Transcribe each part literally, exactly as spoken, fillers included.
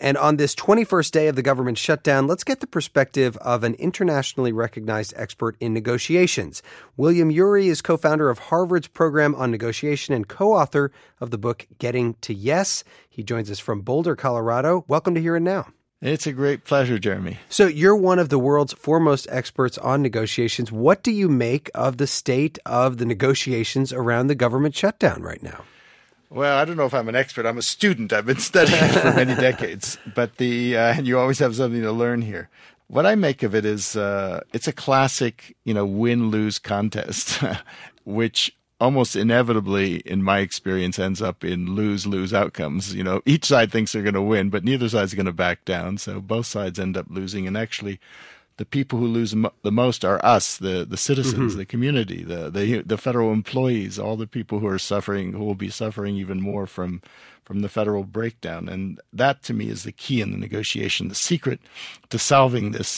And on this twenty-first day of the government shutdown, let's get the perspective of an internationally recognized expert in negotiations. William Ury is co-founder of Harvard's program on negotiation and co-author of the book Getting to Yes. He joins us from Boulder, Colorado. Welcome to Here and Now. It's a great pleasure, Jeremy. So you're one of the world's foremost experts on negotiations. What do you make of the state of the negotiations around the government shutdown right now? Well, I don't know if I'm an expert. I'm a student. I've been studying for many decades. But the uh, and you always have something to learn here. What I make of it is uh, it's a classic, you know, win-lose contest, which almost inevitably, in my experience, ends up in lose-lose outcomes. You know, each side thinks they're going to win, but neither side's going to back down. So both sides end up losing. And actually, the people who lose the most are us, the the citizens, mm-hmm. the community, the, the the federal employees, all the people who are suffering, who will be suffering even more from from the federal breakdown. And that, to me, is the key in the negotiation. The secret to solving this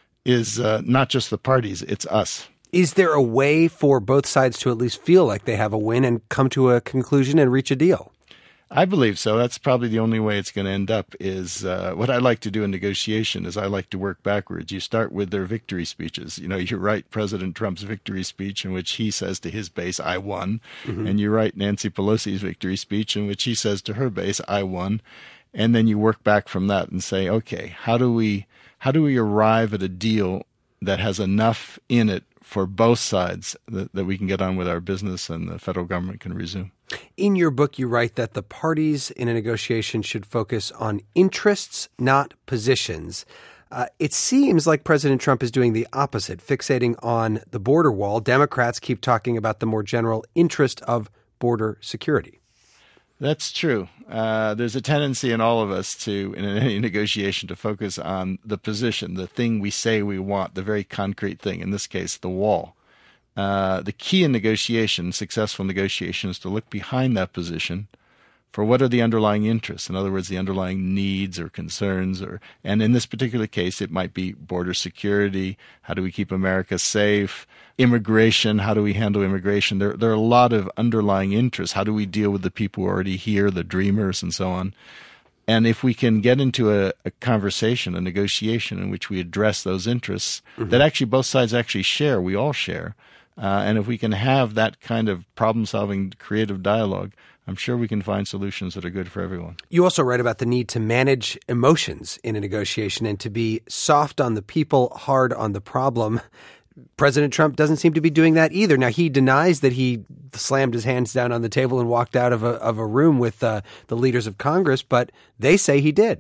is uh, not just the parties, it's us. Is there a way for both sides to at least feel like they have a win and come to a conclusion and reach a deal? I believe so. That's probably the only way it's going to end up is uh, what I like to do in negotiation is I like to work backwards. You start with their victory speeches. You know, you write President Trump's victory speech in which he says to his base, I won. Mm-hmm. And you write Nancy Pelosi's victory speech in which he says to her base, I won. And then you work back from that and say, okay, how do we how do we arrive at a deal that has enough in it for both sides that, that we can get on with our business and the federal government can resume? In your book, you write that the parties in a negotiation should focus on interests, not positions. Uh, it seems like President Trump is doing the opposite, fixating on the border wall. Democrats keep talking about the more general interest of border security. That's true. Uh, there's a tendency in all of us to, in any negotiation, to focus on the position, the thing we say we want, the very concrete thing, in this case, the wall. Uh, the key in negotiation, successful negotiation, is to look behind that position for what are the underlying interests. In other words, the underlying needs or concerns, or and in this particular case, it might be border security. How do we keep America safe? Immigration. How do we handle immigration? There, there are a lot of underlying interests. How do we deal with the people who are already here, the dreamers, and so on? And if we can get into a, a conversation, a negotiation in which we address those interests mm-hmm. that actually both sides actually share, we all share, uh, and if we can have that kind of problem-solving, creative dialogue, I'm sure we can find solutions that are good for everyone. You also write about the need to manage emotions in a negotiation and to be soft on the people, hard on the problem. President Trump doesn't seem to be doing that either. Now, he denies that he slammed his hands down on the table and walked out of a, of a room with uh, the leaders of Congress, but they say he did.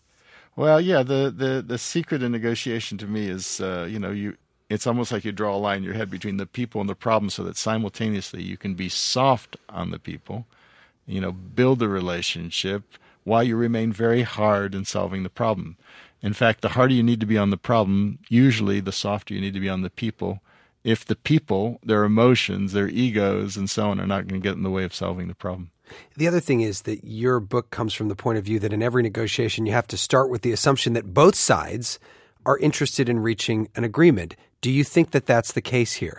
Well, yeah, the, the, the secret in negotiation to me is, uh, you know, you it's almost like you draw a line in your head between the people and the problem so that simultaneously you can be soft on the people, you know, build a relationship while you remain very hard in solving the problem. In fact, the harder you need to be on the problem, usually the softer you need to be on the people. If the people, their emotions, their egos, and so on are not going to get in the way of solving the problem. The other thing is that your book comes from the point of view that in every negotiation you have to start with the assumption that both sides are interested in reaching an agreement. Do you think that that's the case here?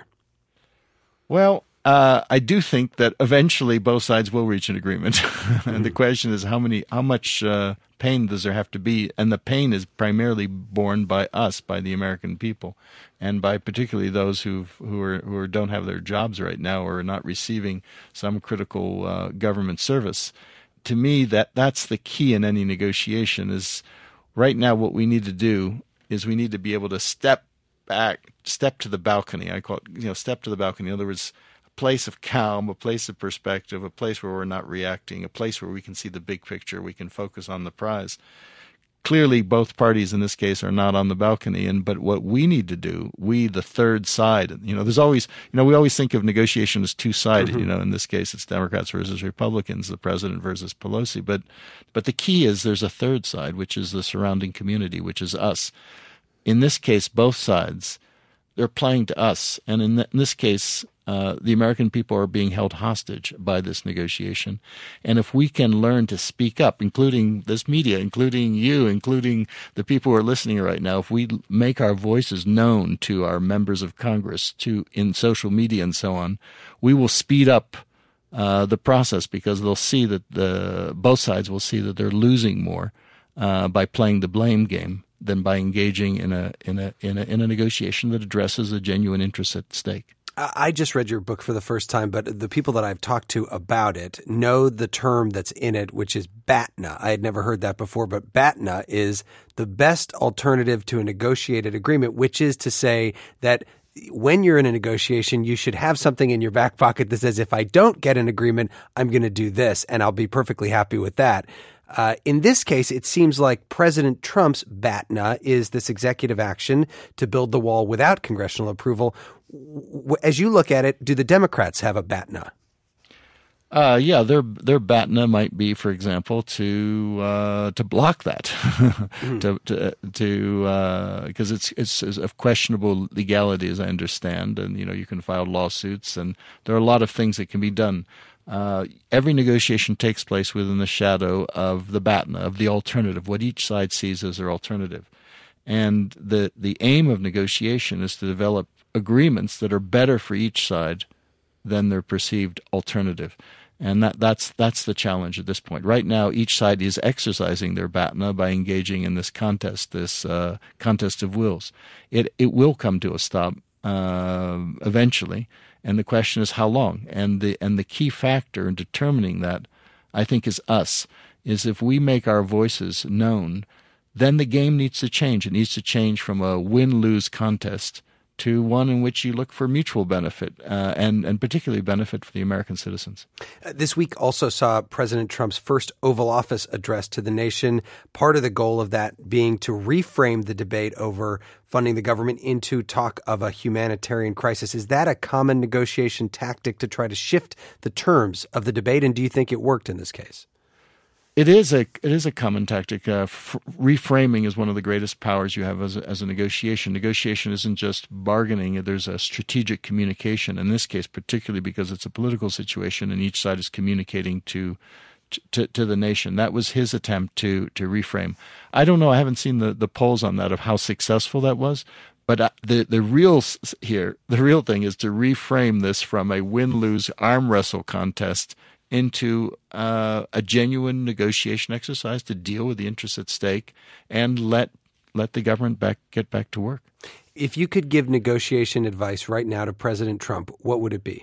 Well, Uh, I do think that eventually both sides will reach an agreement. Mm-hmm. And the question is how many, how much uh, pain does there have to be? And the pain is primarily borne by us, by the American people, and by particularly those who who are who are, don't have their jobs right now or are not receiving some critical uh, government service. To me, that that's the key in any negotiation. Is right now what we need to do is we need to be able to step back, step to the balcony. I call it, you know, step to the balcony. In other words, place of calm, a place of perspective, a place where we're not reacting, a place where we can see the big picture, we can focus on the prize. Clearly, both parties in this case are not on the balcony, and but what we need to do, we, the third side, you know, there's always, you know, we always think of negotiation as two-sided, mm-hmm. you know, in this case it's Democrats versus Republicans, the president versus Pelosi, but but the key is there's a third side, which is the surrounding community, which is us. In this case, both sides, they're playing to us, and in, th- in this case, Uh, the American people are being held hostage by this negotiation. And if we can learn to speak up, including this media, including you, including the people who are listening right now, if we make our voices known to our members of Congress, to in social media and so on, we will speed up uh, the process because they'll see that the both sides will see that they're losing more uh, by playing the blame game than by engaging in a in a in a in a negotiation that addresses a genuine interest at stake. I just read your book for the first time, but the people that I've talked to about it know the term that's in it, which is BATNA. I had never heard that before, but BATNA is the best alternative to a negotiated agreement, which is to say that when you're in a negotiation, you should have something in your back pocket that says, if I don't get an agreement, I'm going to do this, and I'll be perfectly happy with that. Uh, in this case, it seems like President Trump's BATNA is this executive action to build the wall without congressional approval. As you look at it, do the Democrats have a BATNA? Uh, yeah, their their BATNA might be, for example, to uh, to block that, mm. to to to because uh, it's, it's it's of questionable legality, as I understand, and you know you can file lawsuits, and there are a lot of things that can be done. Uh, every negotiation takes place within the shadow of the BATNA, of the alternative, what each side sees as their alternative, and the the aim of negotiation is to develop agreements that are better for each side than their perceived alternative. And that, that's that's the challenge at this point. Right now, each side is exercising their BATNA by engaging in this contest, this uh, contest of wills. It it will come to a stop uh, eventually, and the question is how long. And the and the key factor in determining that, I think, is us. Is if we make our voices known, then the game needs to change. It needs to change from a win-lose contest to one in which you look for mutual benefit uh, and, and particularly benefit for the American citizens. Uh, this week also saw President Trump's first Oval Office address to the nation, part of the goal of that being to reframe the debate over funding the government into talk of a humanitarian crisis. Is that a common negotiation tactic to try to shift the terms of the debate, and do you think it worked in this case? It is a it is a common tactic. Uh, f- reframing is one of the greatest powers you have as a, as a negotiation. Negotiation isn't just bargaining. There's a strategic communication. In this case, particularly because it's a political situation and each side is communicating to to, to the nation. That was his attempt to to reframe. I don't know. I haven't seen the, the polls on that of how successful that was. But uh, the the real here, the real thing is to reframe this from a win-lose arm wrestle contest into uh, a genuine negotiation exercise to deal with the interests at stake and let let the government back get back to work. If you could give negotiation advice right now to President Trump, what would it be?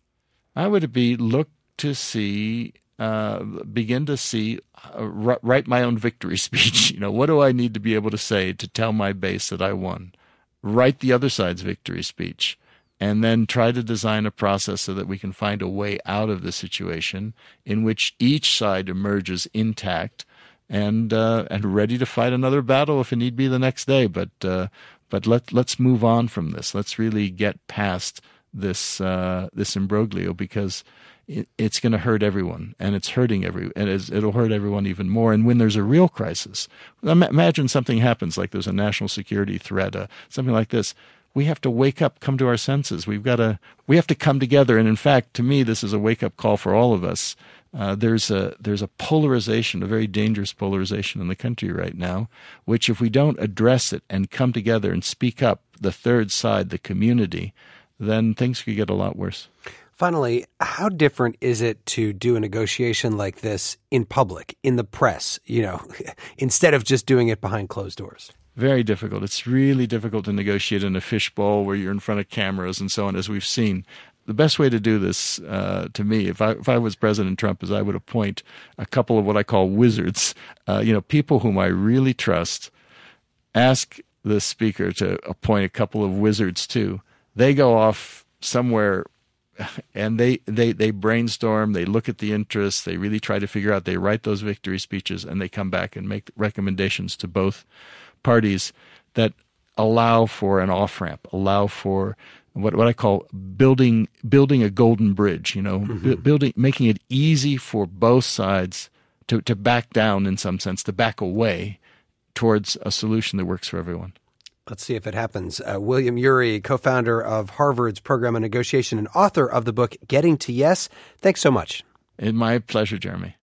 I would be look to see, uh, begin to see, uh, write my own victory speech. You know, what do I need to be able to say to tell my base that I won? Write the other side's victory speech. And then try to design a process so that we can find a way out of the situation in which each side emerges intact and uh, and ready to fight another battle if it need be the next day. But uh, but let let's move on from this. Let's really get past this uh, this imbroglio, because it, it's going to hurt everyone, and it's hurting every and it's, it'll hurt everyone even more. And when there's a real crisis, imagine something happens like there's a national security threat, uh, something like this. We have to wake up, come to our senses. We've got to, we have to come together. And in fact, to me, this is a wake-up call for all of us. Uh, there's a there's a polarization, a very dangerous polarization in the country right now, which if we don't address it and come together and speak up, the third side, the community, then things could get a lot worse. Finally, how different is it to do a negotiation like this in public, in the press, you know, instead of just doing it behind closed doors? Very difficult. It's really difficult to negotiate in a fishbowl where you're in front of cameras and so on, as we've seen. The best way to do this, uh, to me, if I if I was President Trump, is I would appoint a couple of what I call wizards, uh, you know, people whom I really trust. Ask the speaker to appoint a couple of wizards too. They go off somewhere and they, they, they brainstorm, they look at the interests, they really try to figure out, they write those victory speeches, and they come back and make recommendations to both parties that allow for an off-ramp, allow for what what I call building building a golden bridge, you know, mm-hmm. bu- building making it easy for both sides to, to back down, in some sense, to back away towards a solution that works for everyone. Let's see if it happens. Uh, William Ury, co-founder of Harvard's Program on Negotiation and author of the book Getting to Yes. Thanks so much. It's my pleasure, Jeremy.